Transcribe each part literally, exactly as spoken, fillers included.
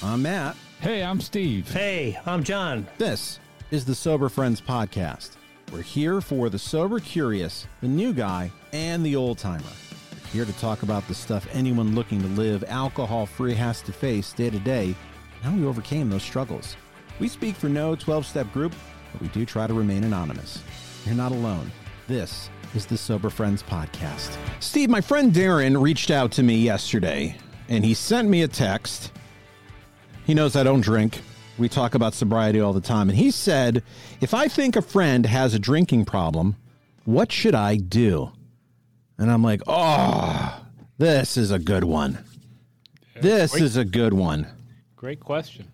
I'm Matt. Hey, I'm Steve. Hey, I'm John. This is the Sober Friends Podcast. We're here for the sober curious, the new guy, and the old timer. We're here to talk about the stuff anyone looking to live alcohol-free has to face day to day, and how we overcame those struggles. We speak for no twelve-step group, but we do try to remain anonymous. You're not alone. This is the Sober Friends Podcast. Steve, my friend Darren reached out to me yesterday, and he sent me a text. He knows I don't drink. We talk about sobriety all the time. And he said, if I think a friend has a drinking problem, what should I do? And I'm like, oh, this is a good one. This Great. is a good one. Great question.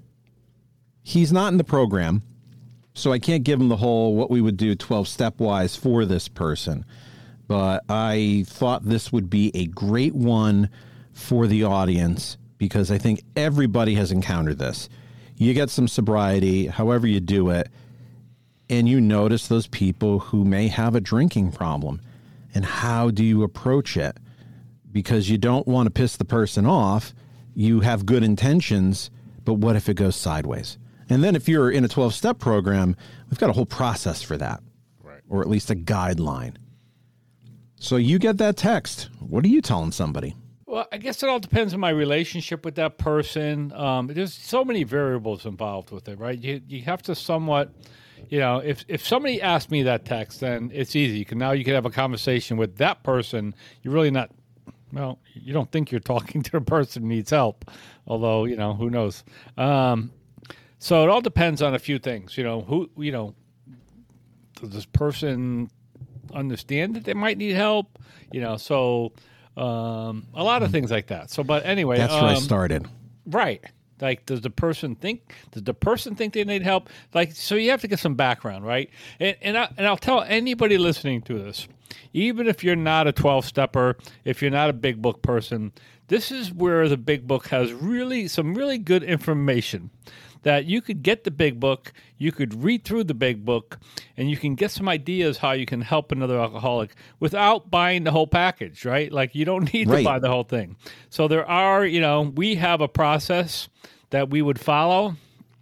He's not in the program, so I can't give him the whole what we would do twelve-step wise for this person. But I thought this would be a great one for the audience because I think everybody has encountered this. You get some sobriety, however you do it, and you notice those people who may have a drinking problem. And how do you approach it? Because you don't want to piss the person off. You have good intentions, but what if it goes sideways? And then if you're in a twelve-step program, we've got a whole process for that, right? Or at least a guideline. So you get that text. What are you telling somebody? Well, I guess it all depends on my relationship with that person. Um, there's so many variables involved with it, right? You you have to somewhat, you know, if if somebody asked me that text, then it's easy. You can now you can have a conversation with that person. You're really not, well, you don't think you're talking to the person who needs help, although, you know, who knows. Um, so it all depends on a few things. You know, who, you know, does this person understand that they might need help? You know, so um, a lot of things like that. So, but anyway, That's um, where I started. Right. Like, does the person think, does the person think they need help? Like, so you have to get some background, right? And and, I, and I'll tell anybody listening to this, even if you're not a twelve-stepper, if you're not a big book person, this is where the big book has really, some really good information that you could get the big book, you could read through the big book, and you can get some ideas how you can help another alcoholic without buying the whole package, right? Like, you don't need Right. to buy the whole thing. So there are, you know, we have a process that we would follow,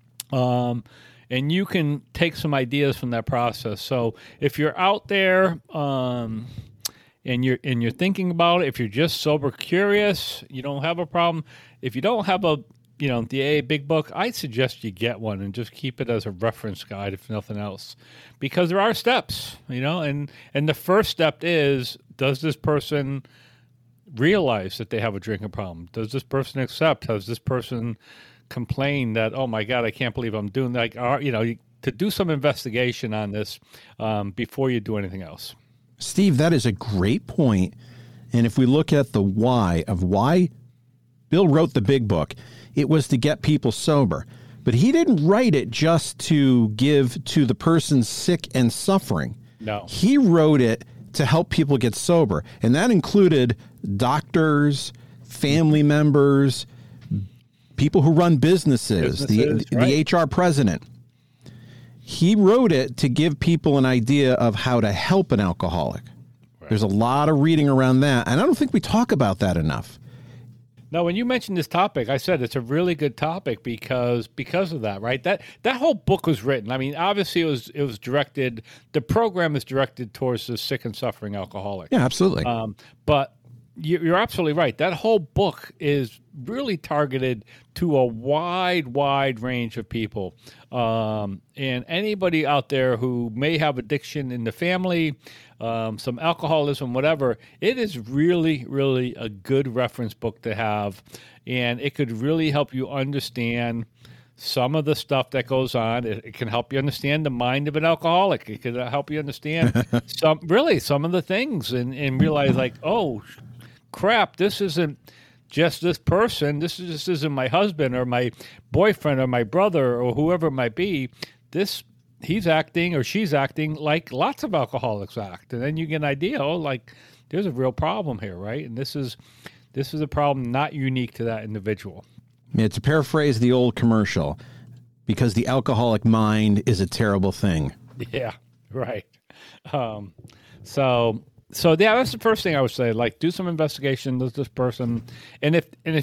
um, and you can take some ideas from that process. So if you're out there um, and you're and you're thinking about it, if you're just sober curious, you don't have a problem. If you don't have a you know, the A A Big Book, I suggest you get one and just keep it as a reference guide, if nothing else, because there are steps, you know, and, and the first step is, does this person realize that they have a drinking problem? Does this person accept? Has this person complained that, oh my God, I can't believe I'm doing that? Like, you know, to do some investigation on this um, before you do anything else. Steve, that is a great point. And if we look at the why of why Bill wrote the big book, it was to get people sober. But he didn't write it just to give to the person sick and suffering. No. He wrote it to help people get sober. And that included doctors, family members, people who run businesses, Businesses, the, right. the H R president. He wrote it to give people an idea of how to help an alcoholic. Right. There's a lot of reading around that. And I don't think we talk about that enough. No, when you mentioned this topic, I said it's a really good topic because because of that, right? That that whole book was written. I mean, obviously it was it was directed. The program is directed towards the sick and suffering alcoholic. Yeah, absolutely. Um, but you- you're absolutely right. That whole book is really targeted to a wide, wide range of people. Um, and anybody out there who may have addiction in the family, um, some alcoholism, whatever, it is really, really a good reference book to have. And it could really help you understand some of the stuff that goes on. It, it can help you understand the mind of an alcoholic. It can help you understand some, really, some of the things and, and realize, like, oh, crap, this isn't just this person. This, is, this isn't my husband or my boyfriend or my brother or whoever it might be. This, he's acting or she's acting like lots of alcoholics act. And then you get an idea, oh, like, there's a real problem here, right? And this is this is a problem not unique to that individual. Yeah, to paraphrase the old commercial, because the alcoholic mind is a terrible thing. Yeah, right. Um, so, so yeah, that's the first thing I would say. Like, do some investigation. Does this person, and if and if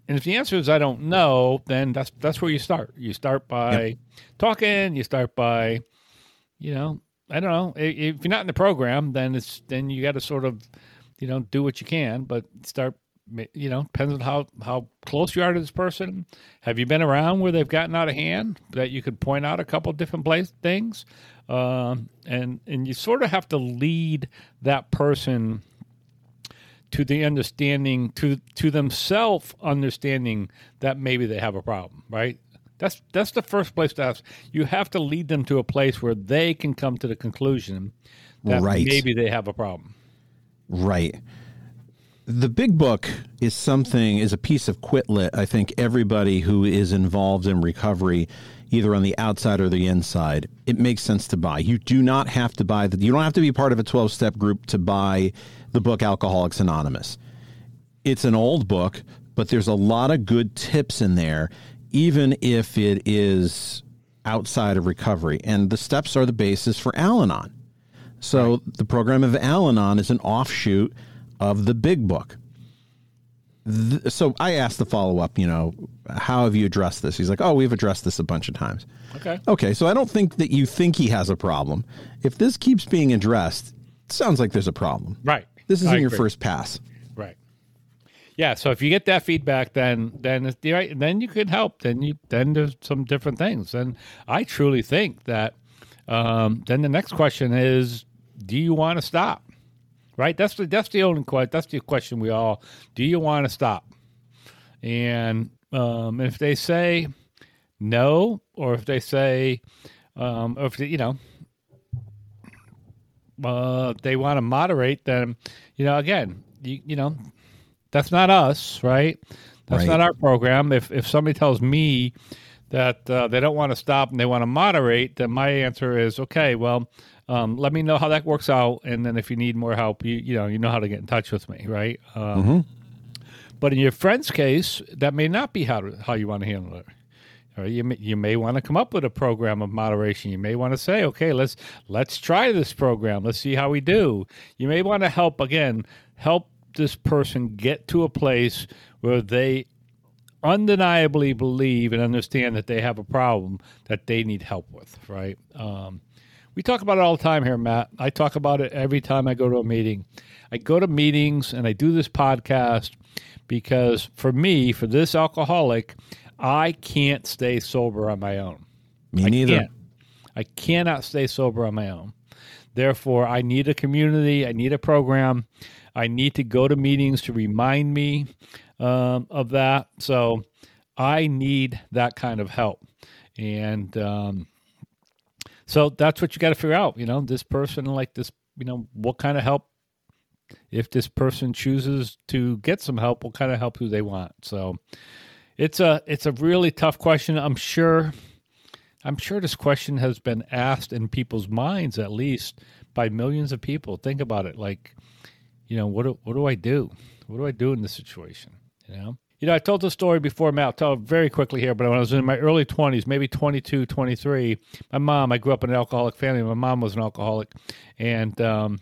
And if the answer is I don't know, then that's that's where you start. You start by yep. talking. You start by, you know, I don't know. If you're not in the program, then it's then you got to sort of, you know, do what you can. But start, you know, depends on how how close you are to this person. Have you been around where they've gotten out of hand that you could point out a couple of different place things, um, and and you sort of have to lead that person to the understanding, to to themselves understanding that maybe they have a problem, right? That's that's the first place to ask. You have to lead them to a place where they can come to the conclusion that right. maybe they have a problem. Right. The big book is something, is a piece of Quitlet. I think everybody who is involved in recovery, either on the outside or the inside, it makes sense to buy. You do not have to buy the, you don't have to be part of a twelve-step group to buy the book Alcoholics Anonymous. It's an old book, but there's a lot of good tips in there, even if it is outside of recovery. And the steps are the basis for Al-Anon. So right. the program of Al-Anon is an offshoot of the big book. The, so I asked the follow-up, you know, how have you addressed this? He's like, oh, we've addressed this a bunch of times. Okay. Okay, so I don't think that you think he has a problem. If this keeps being addressed, it sounds like there's a problem. Right. This isn't I your agree. first pass. Right. Yeah, so if you get that feedback, then then it's, right, then you can help. Then you then there's some different things. And I truly think that um, then the next question is, do you want to stop? Right? That's the that's the only question. That's the question we all. Do you want to stop? And um, if they say no, or if they say, um, or if they, you know, uh, they want to moderate, then you know, again, you, you know, that's not us, right? That's right. not our program. If if somebody tells me that uh, they don't want to stop and they want to moderate, then my answer is okay. Well. Um, let me know how that works out, and then if you need more help, you you know you know how to get in touch with me, right? Um, mm-hmm. But in your friend's case, that may not be how to, how you want to handle it. Or you may, you may want to come up with a program of moderation. You may want to say, okay, let's let's try this program. Let's see how we do. You may want to help again, help this person get to a place where they undeniably believe and understand that they have a problem that they need help with, right? Um, We talk about it all the time here, Matt. I talk about it every time I go to a meeting. I go to meetings and I do this podcast because for me, for this alcoholic, I can't stay sober on my own. Me I neither. Can't. I cannot stay sober on my own. Therefore, I need a community. I need a program. I need to go to meetings to remind me um, of that. So I need that kind of help. And, um, So that's what you got to figure out, you know, this person like this, you know, what kind of help, if this person chooses to get some help, what kind of help do they want? So it's a, it's a really tough question. I'm sure, I'm sure this question has been asked in people's minds, at least by millions of people. Think about it. Like, you know, what do, what do I do? What do I do in this situation? You know? You know, I told the story before, Matt. I'll tell it very quickly here, but when I was in my early twenties, maybe twenty-two, twenty-three, my mom, I grew up in an alcoholic family. My mom was an alcoholic. And um,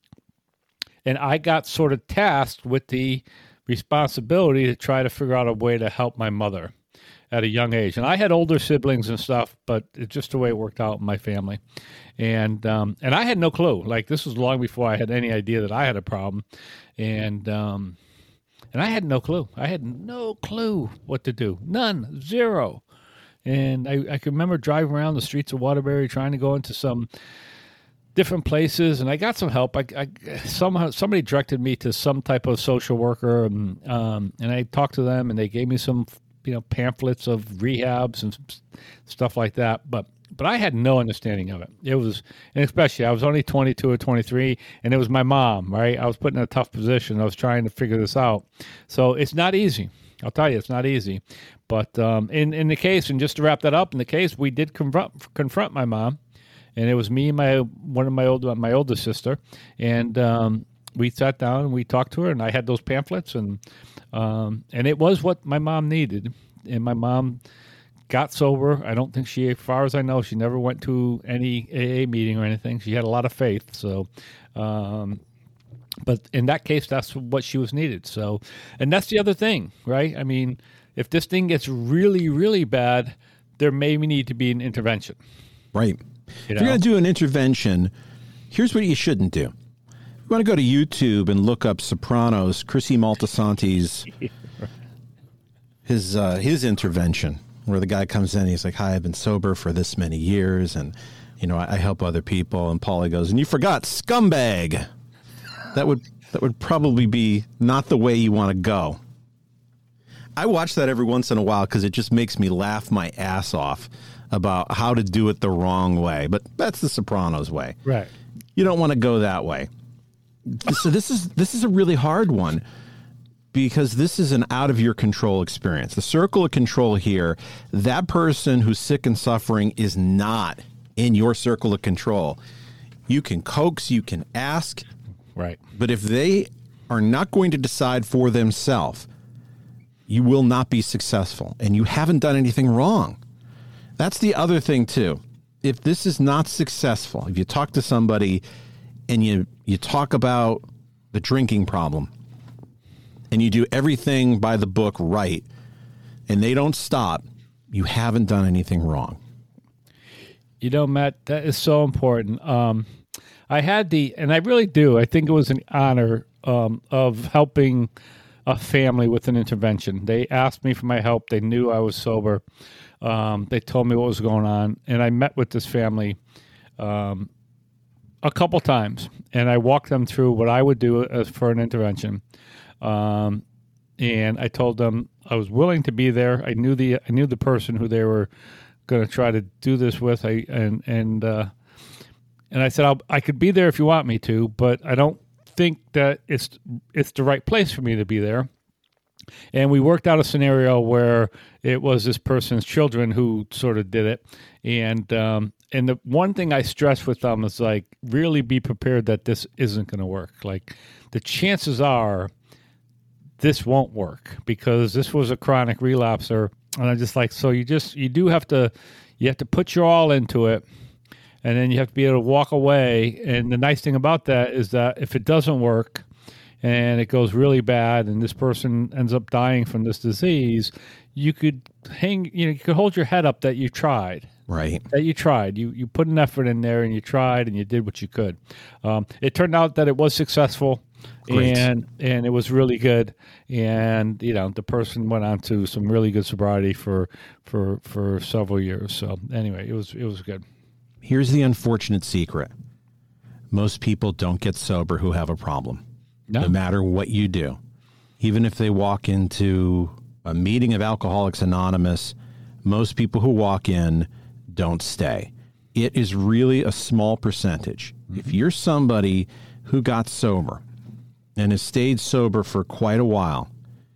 and I got sort of tasked with the responsibility to try to figure out a way to help my mother at a young age. And I had older siblings and stuff, but it's just the way it worked out in my family. And um, and I had no clue. Like, this was long before I had any idea that I had a problem. And... Um, And I had no clue. I had no clue what to do. None. Zero. And I, I can remember driving around the streets of Waterbury trying to go into some different places, and I got some help. I, I somehow somebody directed me to some type of social worker, and um, and I talked to them, and they gave me some you know pamphlets of rehabs and stuff like that. But but I had no understanding of it. It was, and especially I was only twenty-two or twenty-three, and it was my mom, right? I was put in a tough position. I was trying to figure this out. So it's not easy. I'll tell you, it's not easy. But um, in, in the case, and just to wrap that up, in the case, we did confront, confront my mom, and it was me and my, one of my old, my oldest sister, and um, we sat down and we talked to her, and I had those pamphlets, and um, and it was what my mom needed, and my mom got sober. I don't think she, as far as I know, she never went to any A A meeting or anything. She had a lot of faith. So, um, But in that case, that's what she was needed. So, and that's the other thing, right? I mean, if this thing gets really, really bad, there may need to be an intervention. Right. You if know? you're going to do an intervention, here's what you shouldn't do. You want to go to YouTube and look up Sopranos, Chrissy Moltisanti's his uh, his intervention, where the guy comes in, he's like, "Hi, I've been sober for this many years, and you know, I, I help other people." And Paulie goes, "And you forgot scumbag." That would that would probably be not the way you want to go. I watch that every once in a while because it just makes me laugh my ass off about how to do it the wrong way. But that's the Sopranos way. Right. You don't want to go that way. So this is this is a really hard one because this is an out of your control experience. The circle of control here, that person who's sick and suffering is not in your circle of control. You can coax, you can ask. Right. But if they are not going to decide for themselves, you will not be successful, and you haven't done anything wrong. That's the other thing, too. If this is not successful, if you talk to somebody and you, you talk about the drinking problem and you do everything by the book right and they don't stop, you haven't done anything wrong. You know, Matt, that is so important. Um, I had the, and I really do, I think it was an honor um, of helping a family with an intervention. They asked me for my help. They knew I was sober. Um, they told me what was going on. And I met with this family um, a couple times, and I walked them through what I would do as for an intervention. Um, and I told them I was willing to be there. I knew the I knew the person who they were going to try to do this with. I and and uh, and I said I'll, I could be there if you want me to, but I don't think that it's it's the right place for me to be there. And we worked out a scenario where it was this person's children who sort of did it. And um, and the one thing I stress with them is like, really be prepared that this isn't going to work. Like the chances are this won't work because this was a chronic relapser. And I'm just like, so you just, you do have to, you have to put your all into it. And then you have to be able to walk away. And the nice thing about that is that if it doesn't work, and it goes really bad, and this person ends up dying from this disease, you could hang, you know, you could hold your head up that you tried. Right. That you tried. You you put an effort in there, and you tried, and you did what you could. Um, it turned out that it was successful, Great. and and it was really good. And you know, the person went on to some really good sobriety for for for several years. So anyway, it was it was good. Here's the unfortunate secret: most people don't get sober who have a problem. No. no matter what you do. Even if they walk into a meeting of Alcoholics Anonymous, most people who walk in don't stay. It is really a small percentage. Mm-hmm. If you're somebody who got sober and has stayed sober for quite a while,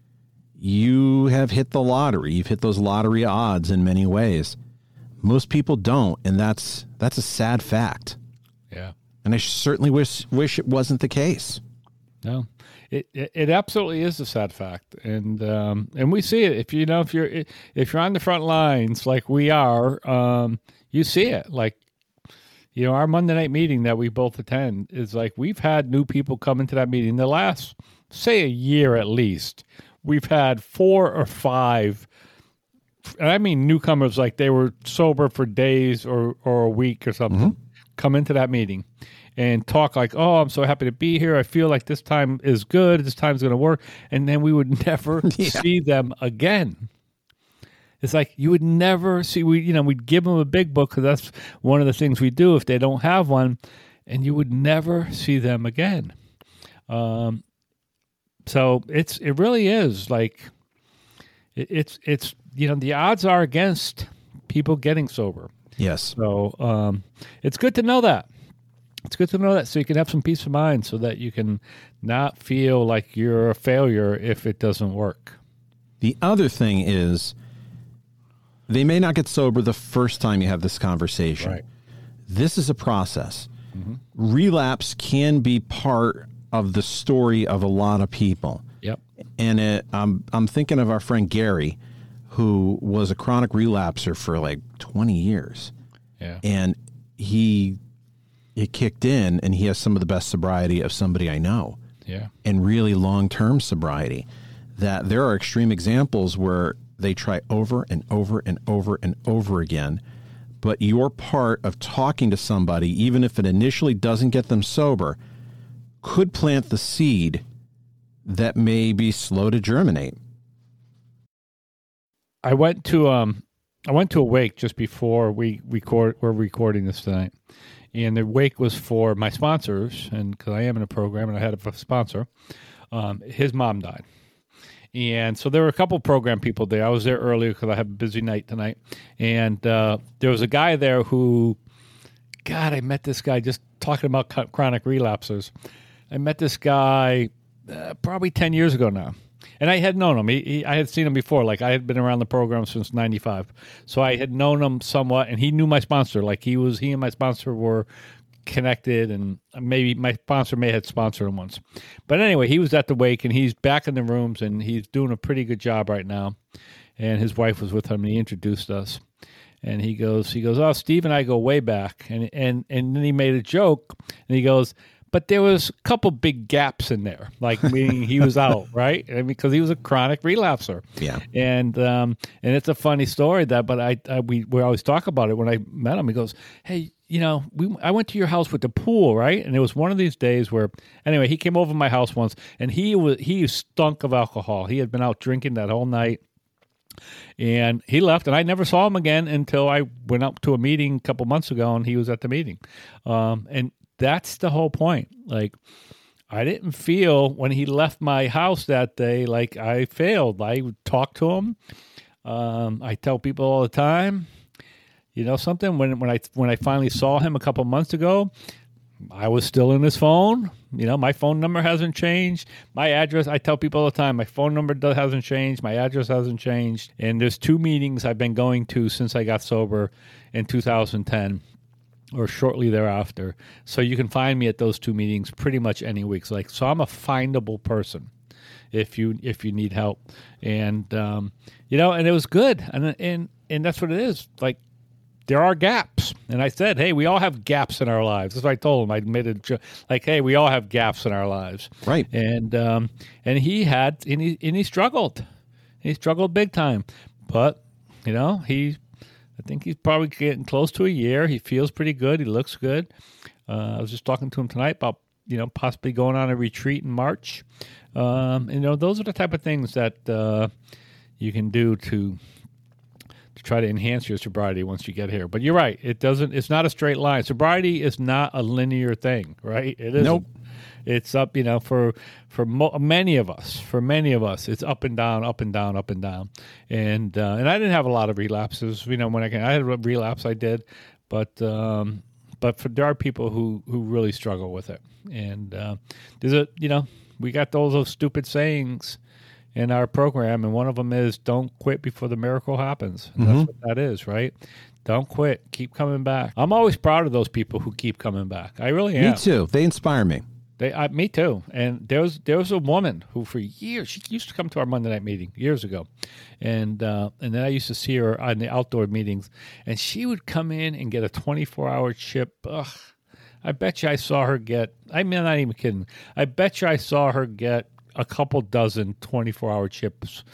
you have hit the lottery. You've hit those lottery odds in many ways. Most people don't, and that's that's a sad fact. Yeah. And I certainly wish wish it wasn't the case. No, it, it it absolutely is a sad fact, and um, and we see it. If you know if you're if you're on the front lines like we are, um, you see it. Like, you know, our Monday night meeting that we both attend is like we've had new people come into that meeting. The last, say, a year at least, we've had four or five, and I mean newcomers, like they were sober for days or or a week or something, mm-hmm. come into that meeting and talk like, oh, I'm so happy to be here. I feel like this time is good. This time's going to work. And then we would never yeah. see them again. It's like you would never see, we, you know, we'd give them a big book because that's one of the things we do if they don't have one, and you would never see them again. Um, so it's, it really is like, it, it's, it's, you know, the odds are against people getting sober. Yes. So um, it's good to know that. It's good to know that so you can have some peace of mind so that you can not feel like you're a failure if it doesn't work. The other thing is they may not get sober the first time you have this conversation. Right. This is a process. Mm-hmm. Relapse can be part of the story of a lot of people. Yep. And it, I'm, I'm thinking of our friend Gary, who was a chronic relapser for like twenty years. Yeah. And he... it kicked in, and he has some of the best sobriety of somebody I know. Yeah. and really long-term sobriety. That there are extreme examples where they try over and over and over and over again, but your part of talking to somebody, even if it initially doesn't get them sober, could plant the seed that may be slow to germinate. I went to um I went to a wake just before we record we're recording this tonight. And the wake was for my sponsors, and because I am in a program and I had a sponsor, um, his mom died. And so there were a couple of program people there. I was there earlier because I have a busy night tonight. And uh, there was a guy there who, God, I met this guy just talking about chronic relapsers. I met this guy uh, probably ten years ago now. And I had known him. He, he, I had seen him before. Like, I had been around the program since ninety-five. So I had known him somewhat, and he knew my sponsor. Like, he was, he and my sponsor were connected, and maybe my sponsor may have sponsored him once. But anyway, he was at the wake, and he's back in the rooms, and he's doing a pretty good job right now. And his wife was with him, and he introduced us. And he goes, he goes, oh, Steve and I go way back. And and and then he made a joke, and he goes, but there was a couple big gaps in there, like meaning he was out, right? I mean, because he was a chronic relapser. Yeah. And um, and it's a funny story that, but I, I we we always talk about it when I met him. He goes, hey, you know, we I went to your house with the pool, right? And it was one of these days where, anyway, he came over to my house once, and he was he stunk of alcohol. He had been out drinking that whole night. And he left, and I never saw him again until I went up to a meeting a couple months ago, and he was at the meeting. Um, and that's the whole point. Like, I didn't feel when he left my house that day like I failed. I would talk to him. Um, I tell people all the time, you know something, when when I when I finally saw him a couple months ago, I was still in his phone. You know, my phone number hasn't changed. My address, I tell people all the time, my phone number does, hasn't changed. My address hasn't changed. And there's two meetings I've been going to since I got sober in two thousand ten. Or shortly thereafter. So you can find me at those two meetings pretty much any week. So, like, so I'm a findable person if you if you need help. And um, you know, and it was good. And and and that's what it is. Like, there are gaps. And I said, hey, we all have gaps in our lives. That's what I told him. I made a joke, like, hey, we all have gaps in our lives. Right. And um, and he had and he and he struggled. He struggled big time. But, you know, he I think he's probably getting close to a year. He feels pretty good. He looks good. Uh, I was just talking to him tonight about, you know, possibly going on a retreat in March. Um, and, you know, those are the type of things that uh, you can do to to try to enhance your sobriety once you get here. But you're right. It doesn't. It's not a straight line. Sobriety is not a linear thing, right? It isn't. Nope. It's up, you know, for for mo- many of us, for many of us, it's up and down, up and down, up and down. And uh, and I didn't have a lot of relapses. You know, when I can, I had a relapse, I did, but um, but for, there are people who, who really struggle with it. And uh, there's a, you know, we got those, those stupid sayings in our program, and one of them is "Don't quit before the miracle happens." And mm-hmm. That's what that is, right? Don't quit. Keep coming back. I'm always proud of those people who keep coming back. I really am. Me too. They inspire me. They, I, me too. And there was there was a woman who for years, she used to come to our Monday night meeting years ago, and uh, and then I used to see her on the outdoor meetings, and she would come in and get a twenty-four hour chip. Ugh, I bet you I saw her get. I mean, I'm not even kidding. I bet you I saw her get a couple dozen twenty-four hour chips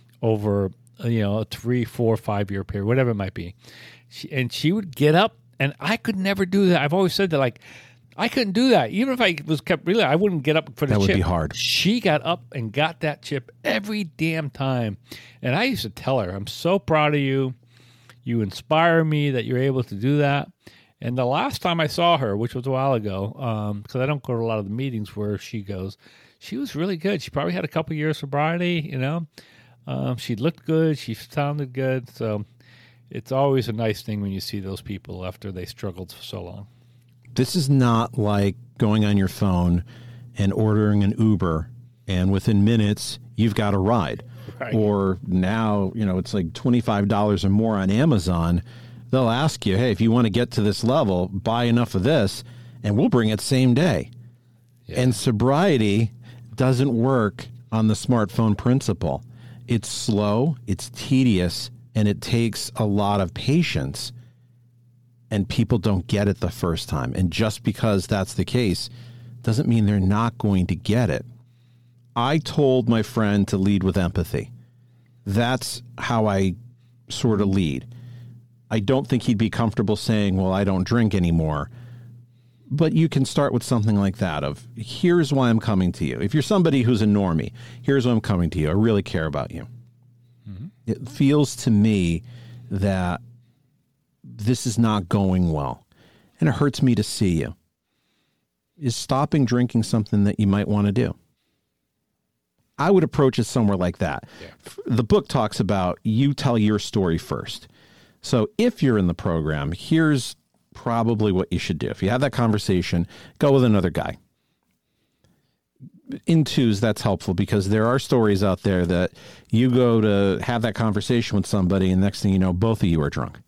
over, you know, a three, four, five year period, whatever it might be. She, and she would get up, and I could never do that. I've always said that, like, I couldn't do that. Even if I was kept really, I wouldn't get up for the chip. That would chip. be hard. She got up and got that chip every damn time. And I used to tell her, I'm so proud of you. You inspire me that you're able to do that. And the last time I saw her, which was a while ago, because um, I don't go to a lot of the meetings where she goes, she was really good. She probably had a couple years sobriety, you know. Um, she looked good. She sounded good. So it's always a nice thing when you see those people after they struggled for so long. This is not like going on your phone and ordering an Uber, and within minutes, you've got a ride. Right. Or now, you know, it's like twenty-five dollars or more on Amazon. They'll ask you, hey, if you want to get to this level, buy enough of this, and we'll bring it same day. Yeah. And sobriety doesn't work on the smartphone principle. It's slow, it's tedious, and it takes a lot of patience. And people don't get it the first time. And just because that's the case doesn't mean they're not going to get it. I told my friend to lead with empathy. That's how I sort of lead. I don't think he'd be comfortable saying, well, I don't drink anymore. But you can start with something like that of, here's why I'm coming to you. If you're somebody who's a normie, here's why I'm coming to you. I really care about you. Mm-hmm. It feels to me that this is not going well, and it hurts me to see you. Is stopping drinking something that you might want to do? I would approach it somewhere like that. Yeah. The book talks about you tell your story first. So if you're in the program, here's probably what you should do. If you have that conversation, go with another guy. In twos, that's helpful because there are stories out there that you go to have that conversation with somebody and next thing you know, both of you are drunk.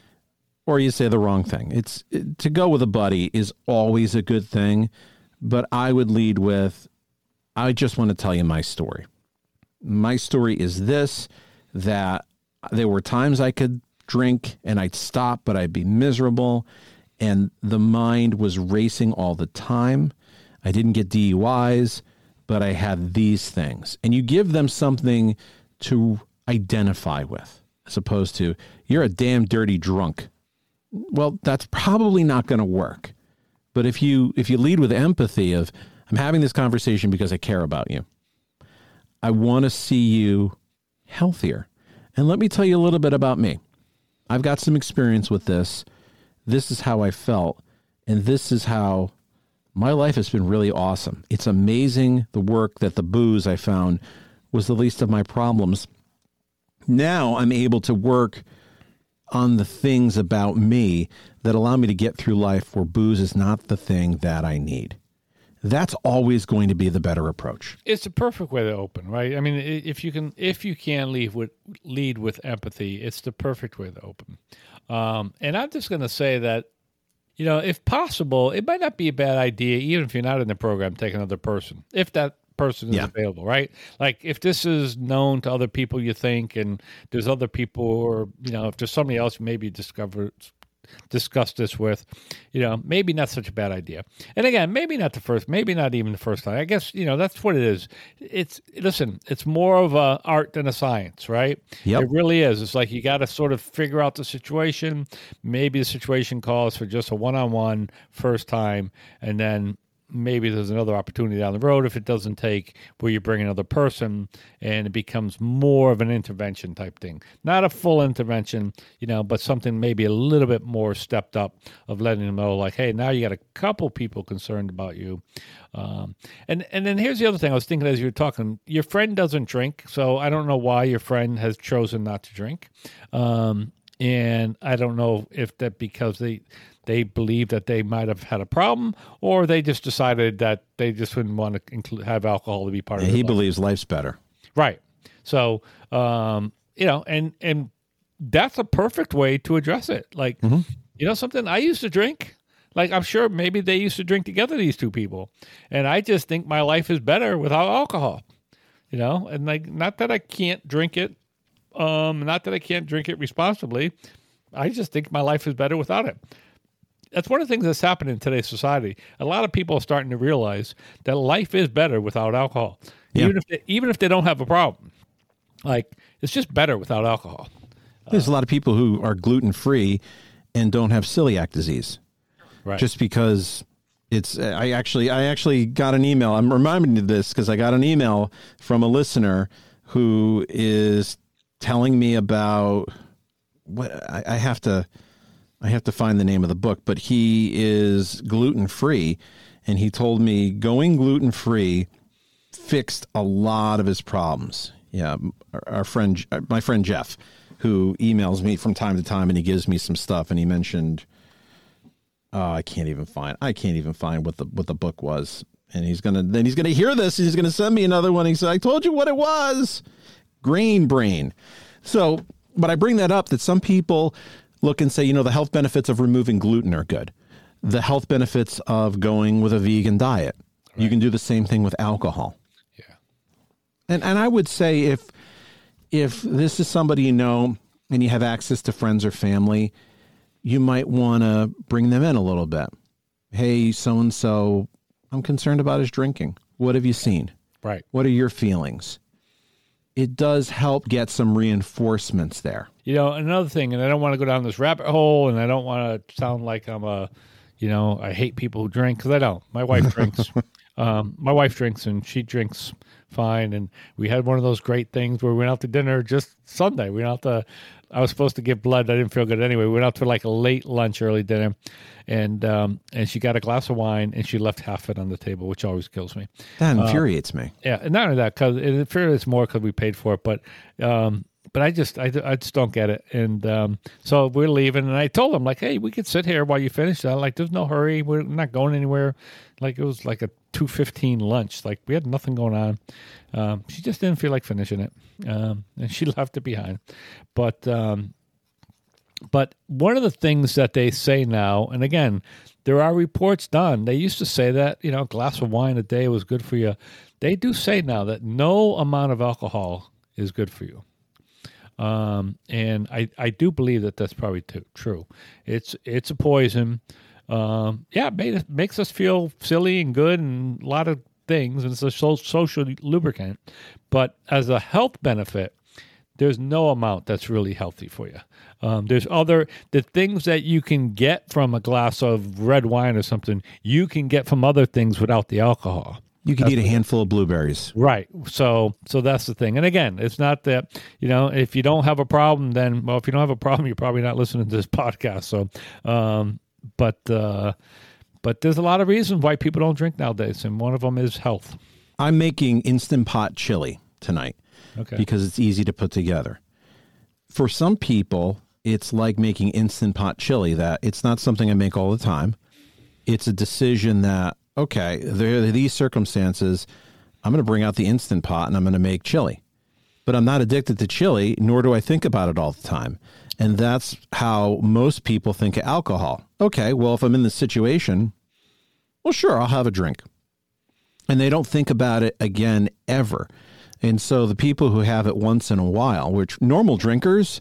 Or you say the wrong thing. It's it, to go with a buddy is always a good thing, but I would lead with, I just want to tell you my story. My story is this, that there were times I could drink and I'd stop, but I'd be miserable. And the mind was racing all the time. I didn't get D U Is, but I had these things. And you give them something to identify with, as opposed to, you're a damn dirty drunk. Well, that's probably not going to work. But if you if you lead with empathy of, I'm having this conversation because I care about you. I want to see you healthier. And let me tell you a little bit about me. I've got some experience with this. This is how I felt. And this is how my life has been really awesome. It's amazing the work that the booze I found was the least of my problems. Now I'm able to work on the things about me that allow me to get through life where booze is not the thing that I need. That's always going to be the better approach. It's the perfect way to open, right? I mean, if you can, if you can lead with lead with empathy, it's the perfect way to open. Um, and I'm just going to say that, you know, if possible, it might not be a bad idea, even if you're not in the program, take another person, if that person is yeah. available, right? Like if this is known to other people, you think, and there's other people, or you know, if there's somebody else maybe discover discuss this with, you know, maybe not such a bad idea. And again, maybe not the first, maybe not even the first time. I guess, you know, that's what it is. It's, listen, it's more of a art than a science, right? Yep. It really is. It's like you got to sort of figure out the situation. Maybe the situation calls for just a one-on-one first time, and then maybe there's another opportunity down the road if it doesn't take, where you bring another person and it becomes more of an intervention type thing. Not a full intervention, you know, but something maybe a little bit more stepped up of letting them know, like, hey, now you got a couple people concerned about you. Um, and, and then here's the other thing I was thinking as you were talking. Your friend doesn't drink, so I don't know why your friend has chosen not to drink. Um, and I don't know if that because they... they believe that they might have had a problem, or they just decided that they just wouldn't want to include, have alcohol to be part yeah, of it. He life. believes life's better. Right. So, um, you know, and, and that's a perfect way to address it. Like, mm-hmm. you know, something I used to drink, like I'm sure maybe they used to drink together, these two people. And I just think my life is better without alcohol, you know, and like, not that I can't drink it. Um, not that I can't drink it responsibly. I just think my life is better without it. That's one of the things that's happening in today's society. A lot of people are starting to realize that life is better without alcohol, yeah. even if they, even if they don't have a problem. Like, it's just better without alcohol. There's uh, a lot of people who are gluten-free and don't have celiac disease, right? Just because it's. I actually, I actually got an email. I'm reminded of this because I got an email from a listener who is telling me about what I, I have to. I have to find the name of the book, but he is gluten-free, and he told me going gluten-free fixed a lot of his problems. Yeah, our, our friend, my friend Jeff, who emails me from time to time, and he gives me some stuff, and he mentioned, oh, I can't even find, I can't even find what the what the book was, and he's gonna then he's gonna hear this, and he's gonna send me another one. He said, I told you what it was, Grain Brain. So, but I bring that up that some people look and say, you know, the health benefits of removing gluten are good. The health benefits of going with a vegan diet. Right. You can do the same thing with alcohol. Yeah. And and I would say if if this is somebody you know and you have access to friends or family, you might want to bring them in a little bit. Hey, so-and-so, I'm concerned about his drinking. What have you seen? Right. What are your feelings? It does help get some reinforcements there. You know, another thing, and I don't want to go down this rabbit hole, and I don't want to sound like I'm a, you know, I hate people who drink, because I don't. My wife drinks. um, my wife drinks, and she drinks fine. And we had one of those great things where we went out to dinner just Sunday. We went out to, I was supposed to give blood. I didn't feel good anyway. We went out to like a late lunch, early dinner, and um, and she got a glass of wine, and she left half it on the table, which always kills me. That infuriates uh, me. Yeah, and not only that, because it infuriates more because we paid for it, but um, but I just I, I just don't get it. And um, so we're leaving, and I told them, like, hey, we could sit here while you finish that. Like, there's no hurry. We're not going anywhere. Like, it was like a two fifteen lunch. Like, we had nothing going on. Um, she just didn't feel like finishing it, um, and she left it behind. But um, but one of the things that they say now, and again, there are reports done. They used to say that, you know, a glass of wine a day was good for you. They do say now that no amount of alcohol is good for you. Um, and I, I do believe that that's probably t- true. It's it's a poison. Um, yeah, it, made it makes us feel silly and good and a lot of things, and it's a so, social lubricant. But as a health benefit, there's no amount that's really healthy for you. Um, there's other, the things that you can get from a glass of red wine or something, you can get from other things without the alcohol. You can eat a handful of blueberries. Right. So so that's the thing. And again, it's not that, you know, if you don't have a problem, then, well, if you don't have a problem, you're probably not listening to this podcast. So, um, but, uh, but there's a lot of reasons why people don't drink nowadays, and one of them is health. I'm making Instant Pot chili tonight. Okay. Because it's easy to put together. For some people, it's like making Instant Pot chili, that it's not something I make all the time. It's a decision that, okay, there are these circumstances, I'm going to bring out the Instant Pot and I'm going to make chili. But I'm not addicted to chili, nor do I think about it all the time. And that's how most people think of alcohol. Okay, well, if I'm in this situation, well, sure, I'll have a drink. And they don't think about it again ever. And so the people who have it once in a while, which normal drinkers,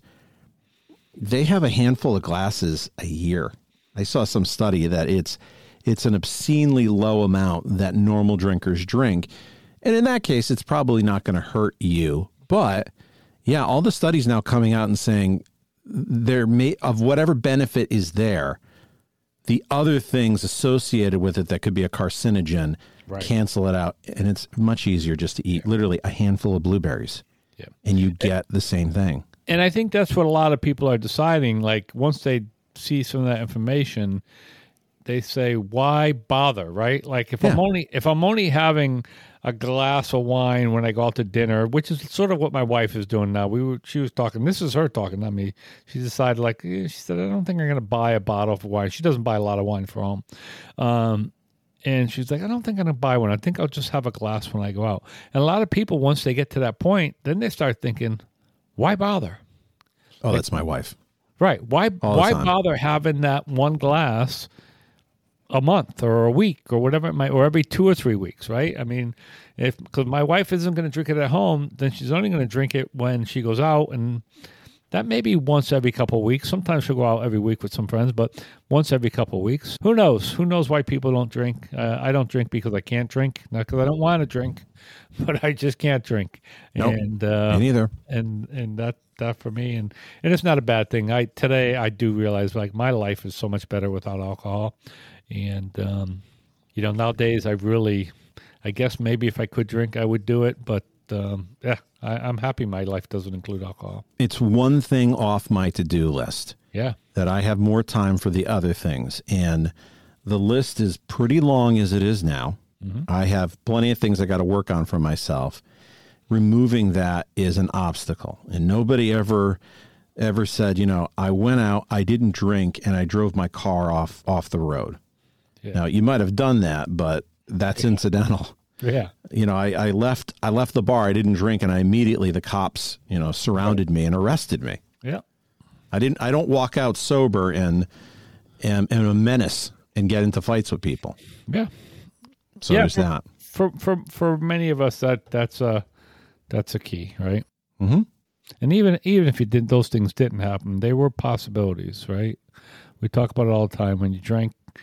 they have a handful of glasses a year. I saw some study that it's it's an obscenely low amount that normal drinkers drink. And in that case, it's probably not going to hurt you. But yeah, all the studies now coming out and saying there may, of whatever benefit is there, the other things associated with it that could be a carcinogen, right, cancel it out. And it's much easier just to eat yeah. literally a handful of blueberries. Yeah. And you get the same thing. And I think that's what a lot of people are deciding. Like, once they see some of that information, they say, why bother, right? Like, if yeah. I'm only if I'm only having a glass of wine when I go out to dinner, which is sort of what my wife is doing now. We were, she was talking, this is her talking, not me. She decided, like, she said, I don't think I'm going to buy a bottle of wine. She doesn't buy a lot of wine for home. Um, and she's like, I don't think I'm going to buy one. I think I'll just have a glass when I go out. And a lot of people, once they get to that point, then they start thinking, why bother? Oh, like, that's my wife. Right. Why, why bother having that one glass a month or a week or whatever it might, or every two or three weeks, right? I mean, if because my wife isn't going to drink it at home, then she's only going to drink it when she goes out, and that may be once every couple of weeks. Sometimes she'll go out every week with some friends, but once every couple of weeks. Who knows? Who knows why people don't drink? Uh, I don't drink because I can't drink, not because I don't want to drink, but I just can't drink. Nope, and uh, me neither. And and that that for me, and and it's not a bad thing. I today I do realize, like, my life is so much better without alcohol. And, um, you know, nowadays I really, I guess maybe if I could drink, I would do it. But, um, yeah, I, I'm happy my life doesn't include alcohol. It's one thing off my to-do list. Yeah. That I have more time for the other things. And the list is pretty long as it is now. Mm-hmm. I have plenty of things I got to work on for myself. Removing that is an obstacle. And nobody ever... ever said, you know, I went out, I didn't drink, and I drove my car off off the road. Yeah. Now, you might have done that, but that's yeah. incidental. Yeah. You know, I, I left I left the bar, I didn't drink, and I immediately, the cops, you know, surrounded right. me and arrested me. Yeah. I didn't I don't walk out sober and and, and a menace and get into fights with people. Yeah. So yeah, there's for, that. For for for many of us, that that's a that's a key, right? Mm-hmm. And even even if you did those things didn't happen, they were possibilities, right? We talk about it all the time. When you drank,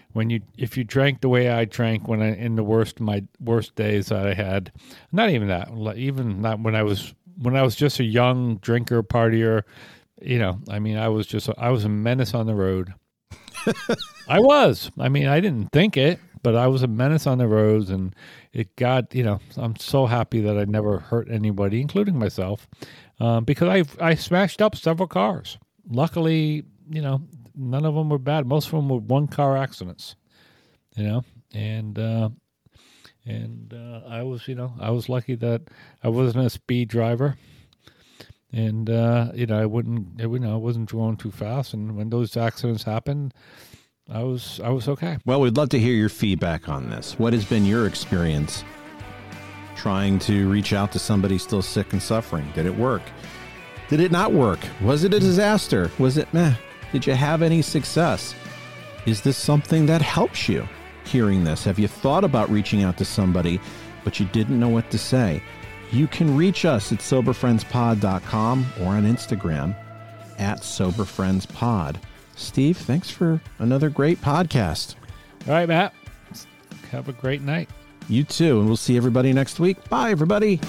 when you if you drank the way I drank when I in the worst my worst days that I had, not even that, even not when I was when I was just a young drinker partier, you know, I mean, I was just I was a menace on the road. I was. I mean, I didn't think it, but I was a menace on the roads, and it got, you know, I'm so happy that I never hurt anybody, including myself, um, because I I smashed up several cars. Luckily, you know, none of them were bad. Most of them were one-car accidents, you know, and uh, and uh, I was, you know, I was lucky that I wasn't a speed driver, and uh, you know, I wouldn't, you know, I wasn't going too fast. And when those accidents happened, I was, I was okay. Well, we'd love to hear your feedback on this. What has been your experience trying to reach out to somebody still sick and suffering? Did it work? Did it not work? Was it a disaster? Was it meh? Did you have any success? Is this something that helps you hearing this? Have you thought about reaching out to somebody, but you didn't know what to say? You can reach us at sober friends pod dot com or on Instagram at sober friends pod. Steve, thanks for another great podcast. All right, Matt. Have a great night. You too, and we'll see everybody next week. Bye, everybody.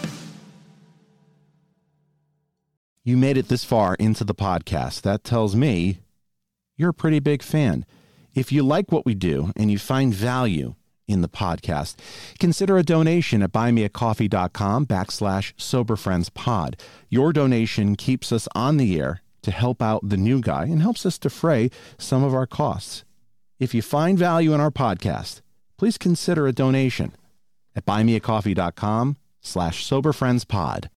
You made it this far into the podcast. That tells me you're a pretty big fan. If you like what we do and you find value in the podcast, consider a donation at buymeacoffee.com backslash soberfriendspod. Your donation keeps us on the air to help out the new guy and helps us defray some of our costs. If you find value in our podcast, please consider a donation at buymeacoffee.com slash soberfriendspod.